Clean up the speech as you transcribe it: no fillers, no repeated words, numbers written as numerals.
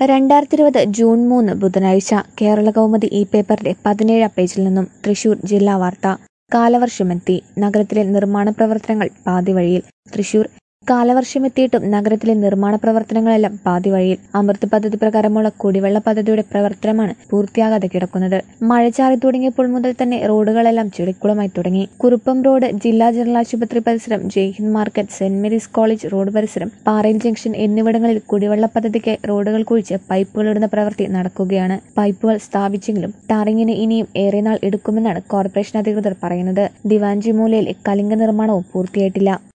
2020 June 3 ബുധനാഴ്ച കേരളകൗമുദി ഈ പേപ്പറിന്റെ 17 പേജിൽ നിന്നും തൃശൂർ ജില്ലാ വാർത്ത. കാലവർഷമെത്തി, നഗരത്തിലെ നിർമ്മാണ പ്രവർത്തനങ്ങൾ പാതിവഴിയിൽ. തൃശൂർ കാലവർഷമെത്തിയിട്ടും നഗരത്തിലെ നിർമ്മാണ പ്രവർത്തനങ്ങളെല്ലാം പാതിവഴിയിൽ. അമൃത് പദ്ധതി പ്രകാരമുള്ള കുടിവെള്ള പദ്ധതിയുടെ പ്രവർത്തനമാണ് പൂർത്തിയാകാതെ കിടക്കുന്നത്. മഴ ചാറി തുടങ്ങിയപ്പോൾ മുതൽ തന്നെ റോഡുകളെല്ലാം ചെളിക്കുളമായി തുടങ്ങി. കുറുപ്പം റോഡ്, ജില്ലാ ജനറൽ ആശുപത്രി പരിസരം, Jaihind market, saint Mary's college road പരിസരം, പാറയിൽ ജംഗ്ഷൻ എന്നിവിടങ്ങളിൽ കുടിവെള്ള പദ്ധതിക്ക് റോഡുകൾ കുഴിച്ച് പൈപ്പുകളിടുന്ന പ്രവൃത്തി നടക്കുകയാണ്. പൈപ്പുകൾ സ്ഥാപിച്ചെങ്കിലും ടാറിങ്ങിന് ഇനിയും ഏറെ നാൾ എടുക്കുമെന്നാണ് കോർപ്പറേഷൻ അധികൃതർ പറയുന്നത്. ദിവാഞ്ചി മൂലയിലെ കലിംഗ നിർമ്മാണവും പൂർത്തിയായിട്ടില്ല.